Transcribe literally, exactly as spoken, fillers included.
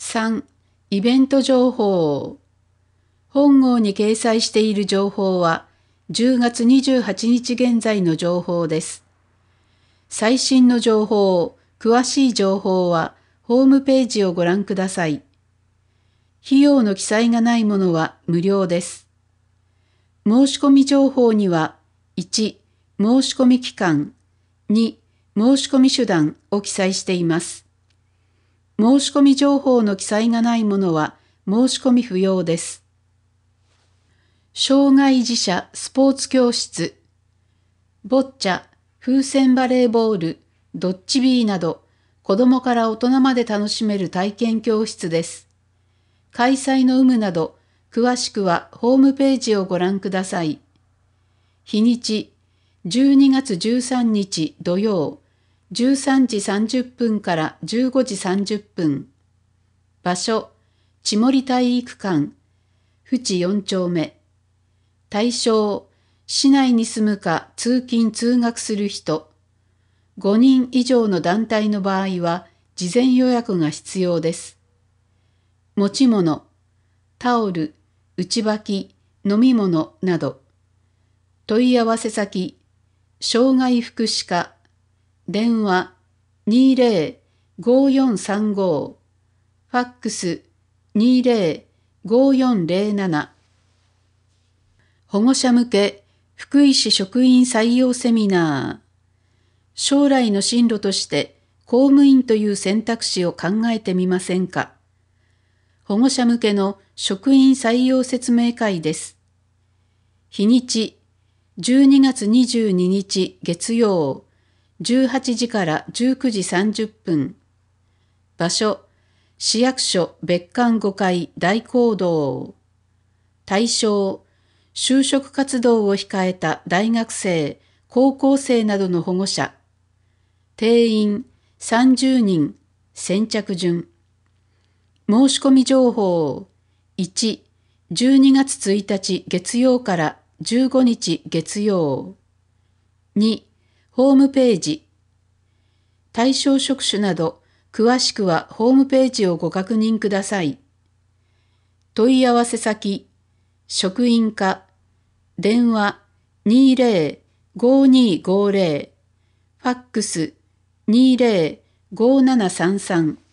さん. イベント情報。本号に掲載している情報はじゅうがつにじゅうはちにち現在の情報です。最新の情報、詳しい情報はホームページをご覧ください。費用の記載がないものは無料です。申し込み情報には、いち. 申し込み期間、に. 申し込み手段を記載しています。申し込み情報の記載がないものは申し込み不要です。障害児者スポーツ教室、ボッチャ、風船バレーボール、ドッジビーなど、子どもから大人まで楽しめる体験教室です。開催の有無など、詳しくはホームページをご覧ください。日にち、じゅうにがつじゅうさんにち土曜、じゅうさんじさんじゅっぷんからじゅうごじさんじゅっぷん。場所、千森体育館、淵よんちょうめ。対象、市内に住むか通勤通学する人。ごにん以上の団体の場合は事前予約が必要です。持ち物、タオル、内履き、飲み物など。問い合わせ先、障害福祉課、電話 にじゅう ごよんさんご、ファックス にじゅう ごよんぜろなな。保護者向け福井市職員採用セミナー。将来の進路として公務員という選択肢を考えてみませんか。保護者向けの職員採用説明会です。日にち、じゅうにがつにじゅうににち月曜、じゅうはちじからじゅうくじさんじゅっぷん。場所、市役所別館ごかい大講堂。対象、就職活動を控えた大学生、高校生などの保護者。定員さんじゅうにん、先着順。申し込み情報、いち、じゅうにがつついたち月曜からじゅうごにち月曜。に、ホームページ。対象職種など、詳しくはホームページをご確認ください。問い合わせ先、職員課、電話 にじゅう ごにごぜろ、ファックス にじゅう ごななさんさん。